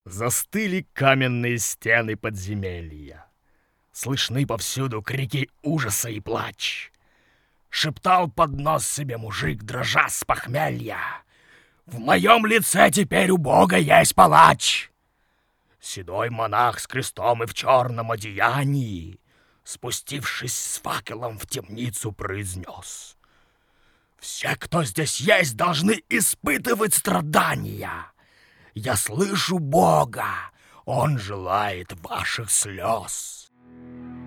Застыли каменные стены подземелья. Слышны повсюду крики ужаса и плач. Шептал под нос себе мужик, дрожа с похмелья: «В моем лице теперь у Бога есть палач!» Седой монах с крестом и в черном одеянии, спустившись с факелом в темницу, произнес: «Все, кто здесь есть, должны испытывать страдания. Я слышу Бога, Он желает ваших слез».